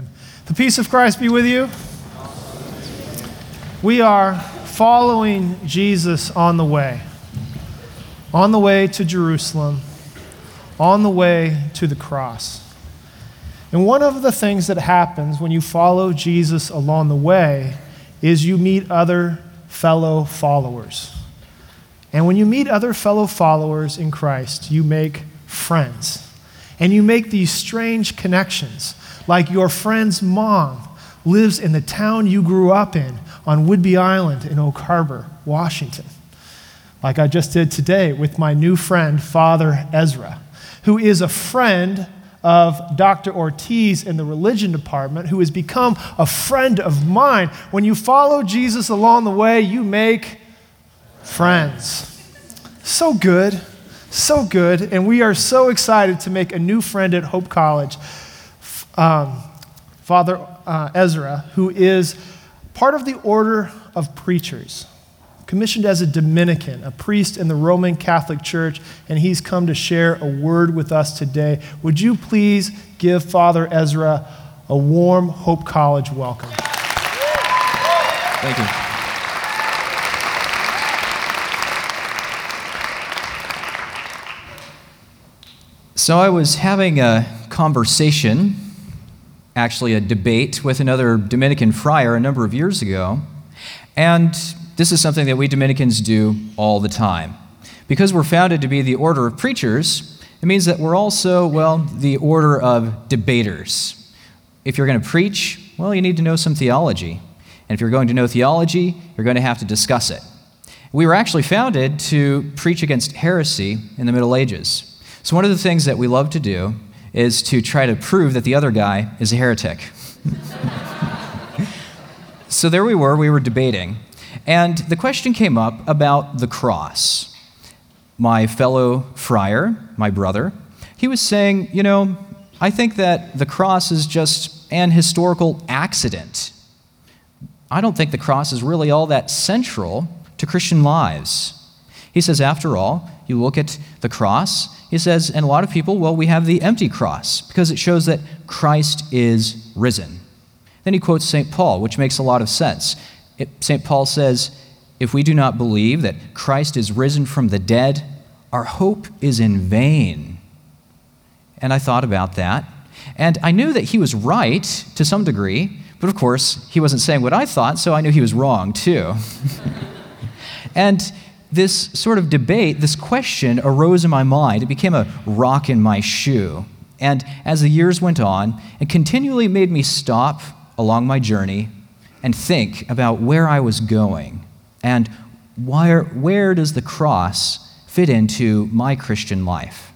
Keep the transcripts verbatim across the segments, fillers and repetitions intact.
Amen. The peace of Christ be with you. We are following Jesus on the way, on the way to Jerusalem, on the way to the cross. And one of the things that happens when you follow Jesus along the way is you meet other fellow followers. And when you meet other fellow followers in Christ, you make friends. And you make these strange connections, like your friend's mom lives in the town you grew up in on Whidbey Island in Oak Harbor, Washington. Like I just did today with my new friend, Father Ezra, who is a friend of Doctor Ortiz in the religion department, who has become a friend of mine. When you follow Jesus along the way, you make friends. So good, so good. And we are so excited to make a new friend at Hope College, um, Father uh, Ezra, who is part of the Order of Preachers, commissioned as a Dominican, a priest in the Roman Catholic Church, and he's come to share a word with us today. Would you please give Father Ezra a warm Hope College welcome? Thank you. So I was having a conversation, actually a debate, with another Dominican friar a number of years ago, and this is something that we Dominicans do all the time. Because we're founded to be the Order of Preachers, it means that we're also, well, the Order of Debaters. If you're going to preach, well, you need to know some theology. And if you're going to know theology, you're going to have to discuss it. We were actually founded to preach against heresy in the Middle Ages. So one of the things that we love to do is to try to prove that the other guy is a heretic. So there we were, we were debating. And the question came up about the cross. My fellow friar, my brother, he was saying, you know, I think that the cross is just an historical accident. I don't think the cross is really all that central to Christian lives. He says, after all, you look at the cross, he says, and a lot of people, well, we have the empty cross because it shows that Christ is risen. Then he quotes Saint Paul, which makes a lot of sense. Saint Paul says, if we do not believe that Christ is risen from the dead, our hope is in vain. And I thought about that, and I knew that he was right to some degree, but of course, he wasn't saying what I thought, so I knew he was wrong too. And this sort of debate, this question arose in my mind. It became a rock in my shoe. And as the years went on, it continually made me stop along my journey and think about where I was going and where, where does the cross fit into my Christian life.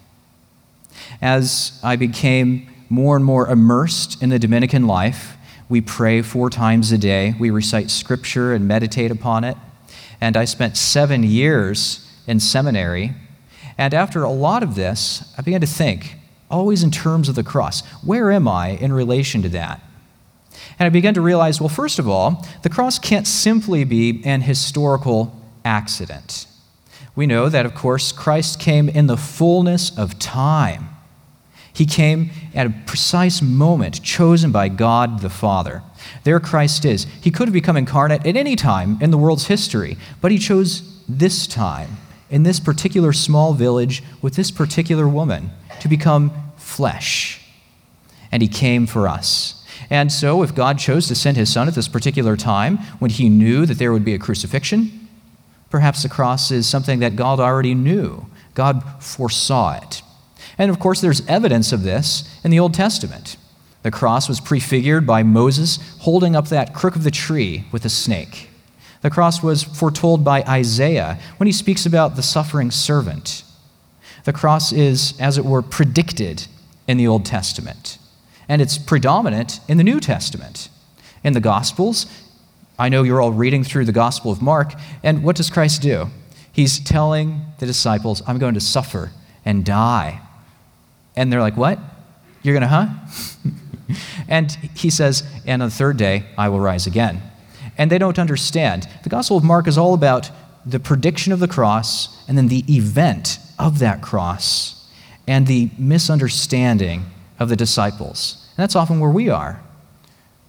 As I became more and more immersed in the Dominican life, we pray four times a day, we recite scripture and meditate upon it, and I spent seven years in seminary, and after a lot of this, I began to think, always in terms of the cross, where am I in relation to that? And I began to realize, well, first of all, the cross can't simply be an historical accident. We know that, of course, Christ came in the fullness of time. He came at a precise moment chosen by God the Father. There Christ is. He could have become incarnate at any time in the world's history, but he chose this time, in this particular small village with this particular woman, to become flesh. And he came for us. And so if God chose to send his son at this particular time, when he knew that there would be a crucifixion, perhaps the cross is something that God already knew. God foresaw it. And of course, there's evidence of this in the Old Testament. The cross was prefigured by Moses holding up that crook of the tree with a snake. The cross was foretold by Isaiah when he speaks about the suffering servant. The cross is, as it were, predicted in the Old Testament. And it's predominant in the New Testament. In the Gospels, I know you're all reading through the Gospel of Mark, and what does Christ do? He's telling the disciples, I'm going to suffer and die. And they're like, what? You're going to, huh? And he says, and on the third day, I will rise again. And they don't understand. The Gospel of Mark is all about the prediction of the cross and then the event of that cross and the misunderstanding of the disciples. And that's often where we are.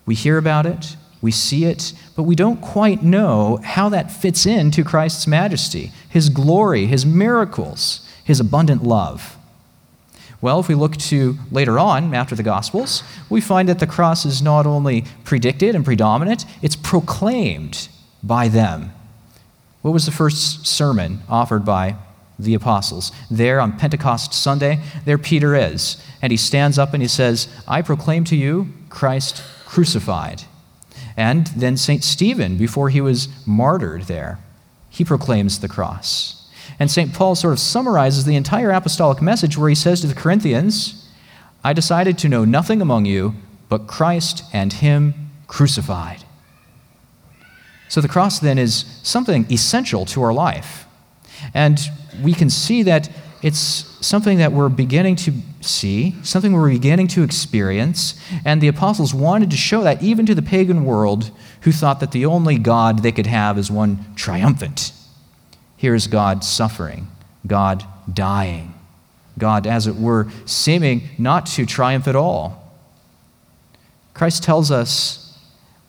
We hear about it, we see it, but we don't quite know how that fits into Christ's majesty, his glory, his miracles, his abundant love. Well, if we look to later on, after the Gospels, we find that the cross is not only predicted and predominant, it's proclaimed by them. What was the first sermon offered by the apostles? There on Pentecost Sunday, there Peter is, and he stands up and he says, I proclaim to you Christ crucified. And then Saint Stephen, before he was martyred there, he proclaims the cross. And Saint Paul sort of summarizes the entire apostolic message where he says to the Corinthians, I decided to know nothing among you but Christ and him crucified. So the cross then is something essential to our life. And we can see that it's something that we're beginning to see, something we're beginning to experience, and the apostles wanted to show that even to the pagan world who thought that the only God they could have is one triumphant. Here's God suffering, God dying, God, as it were, seeming not to triumph at all. Christ tells us,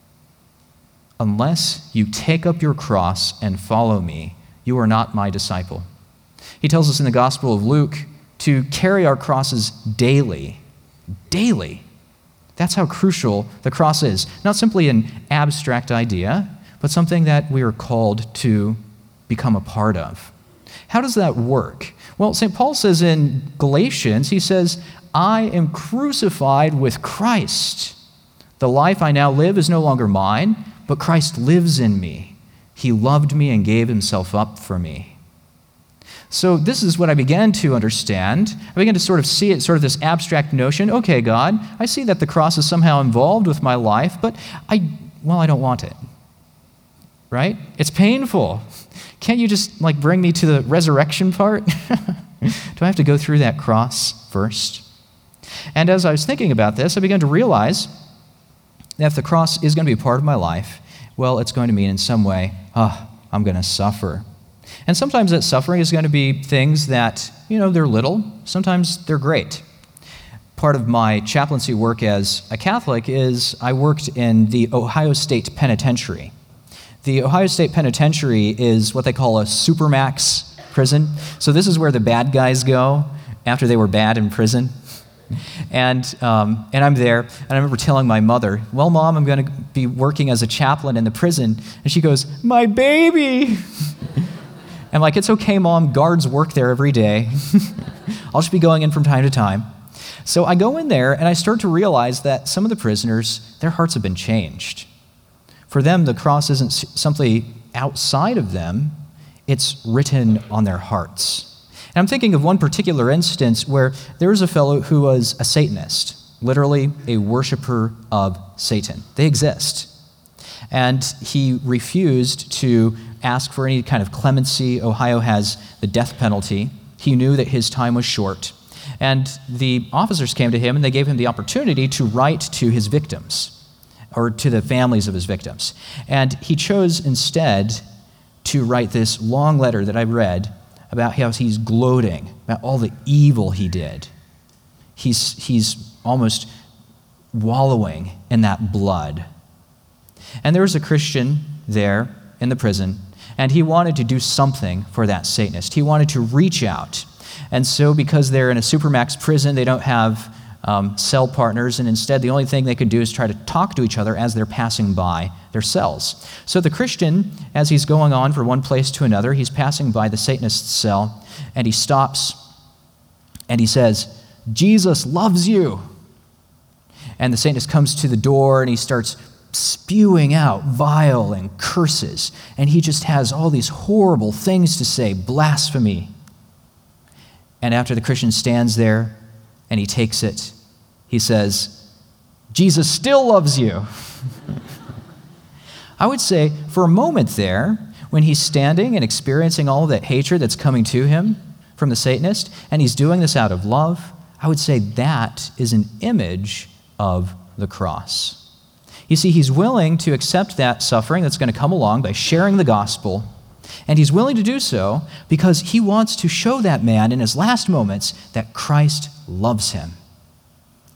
unless you take up your cross and follow me, you are not my disciple. He tells us in the Gospel of Luke to carry our crosses daily. Daily. That's how crucial the cross is. Not simply an abstract idea, but something that we are called to become a part of. How does that work? Well, Saint Paul says in Galatians, he says, I am crucified with Christ. The life I now live is no longer mine, but Christ lives in me. He loved me and gave himself up for me. So this is what I began to understand. I began to sort of see it, sort of this abstract notion. Okay, God, I see that the cross is somehow involved with my life, but I, well, I don't want it. Right? It's painful. Can't you just like bring me to the resurrection part? Do I have to go through that cross first? And as I was thinking about this, I began to realize that if the cross is going to be a part of my life, well, it's going to mean in some way, oh, I'm going to suffer. And sometimes that suffering is going to be things that, you know, they're little. Sometimes they're great. Part of my chaplaincy work as a Catholic is I worked in the Ohio State Penitentiary. The Ohio State Penitentiary is what they call a supermax prison. So this is where the bad guys go after they were bad in prison. And um, and I'm there, and I remember telling my mother, well, Mom, I'm going to be working as a chaplain in the prison. And she goes, my baby. I'm like, it's okay, Mom, guards work there every day. I'll just be going in from time to time. So I go in there, and I start to realize that some of the prisoners, their hearts have been changed. For them, the cross isn't simply outside of them, it's written on their hearts. And I'm thinking of one particular instance where there was a fellow who was a Satanist, literally a worshiper of Satan. They exist. And he refused to ask for any kind of clemency. Ohio has the death penalty. He knew that his time was short. And the officers came to him and they gave him the opportunity to write to his victims, or to the families of his victims. And he chose instead to write this long letter that I read about how he's gloating about all the evil he did. He's, he's almost wallowing in that blood. And there was a Christian there in the prison, and he wanted to do something for that Satanist. He wanted to reach out. And so because they're in a supermax prison, they don't have um, cell partners, and instead the only thing they could do is try to talk to each other as they're passing by their cells. So the Christian, as he's going on from one place to another, he's passing by the Satanist's cell, and he stops, and he says, Jesus loves you. And the Satanist comes to the door, and he starts spewing out vile and curses, and he just has all these horrible things to say, blasphemy. And after the Christian stands there and he takes it, he says, Jesus still loves you. I would say for a moment there, when he's standing and experiencing all that hatred that's coming to him from the Satanist, and he's doing this out of love, I would say that is an image of the cross. You see, he's willing to accept that suffering that's going to come along by sharing the gospel, and he's willing to do so because he wants to show that man in his last moments that Christ loves him.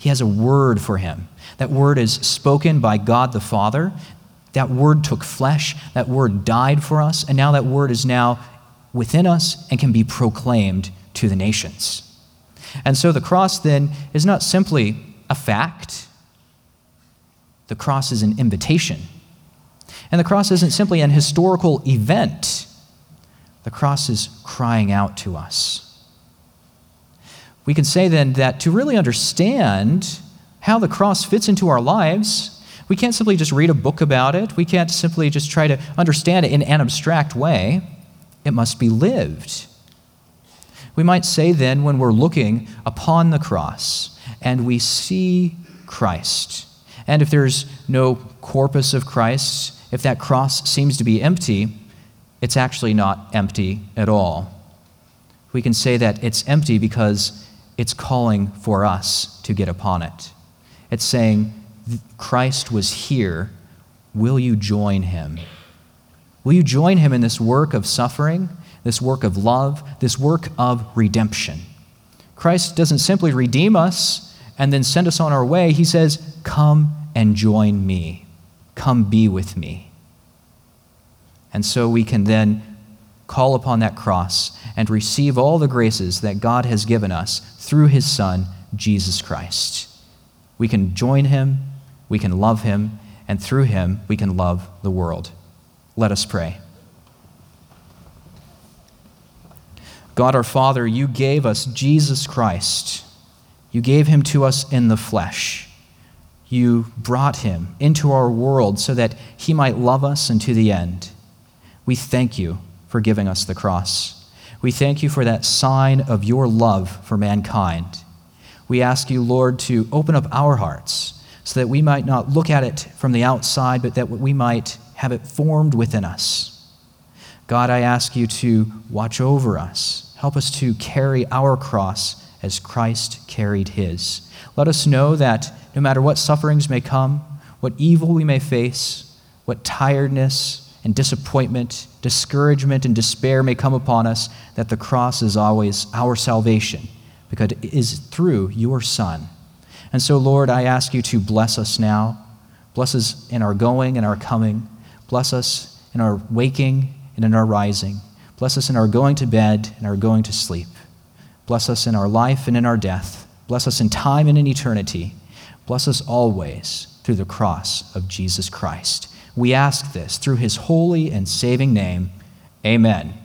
He has a word for him. That word is spoken by God the Father. That word took flesh. That word died for us. And now that word is now within us and can be proclaimed to the nations. And so the cross then is not simply a fact. The cross is an invitation. And the cross isn't simply an historical event. The cross is crying out to us. We can say then that to really understand how the cross fits into our lives, we can't simply just read a book about it. We can't simply just try to understand it in an abstract way. It must be lived. We might say then, when we're looking upon the cross and we see Christ, and if there's no corpus of Christ, if that cross seems to be empty, it's actually not empty at all. We can say that it's empty because it's calling for us to get upon it. It's saying, Christ was here. Will you join him? Will you join him in this work of suffering, this work of love, this work of redemption? Christ doesn't simply redeem us and then send us on our way. He says, come and join me. Come be with me. And so we can then call upon that cross and receive all the graces that God has given us through his Son, Jesus Christ. We can join him, we can love him, and through him we can love the world. Let us pray. God our Father, you gave us Jesus Christ. You gave him to us in the flesh. You brought him into our world so that he might love us unto the end. We thank you for giving us the cross. We thank you for that sign of your love for mankind. We ask you, Lord, to open up our hearts so that we might not look at it from the outside, but that we might have it formed within us. God, I ask you to watch over us. Help us to carry our cross as Christ carried his. Let us know that no matter what sufferings may come, what evil we may face, what tiredness and disappointment, discouragement and despair may come upon us, that the cross is always our salvation, because it is through your Son. And so, Lord, I ask you to bless us now. Bless us in our going and our coming. Bless us in our waking and in our rising. Bless us in our going to bed and our going to sleep. Bless us in our life and in our death. Bless us in time and in eternity. Bless us always through the cross of Jesus Christ. We ask this through his holy and saving name. Amen.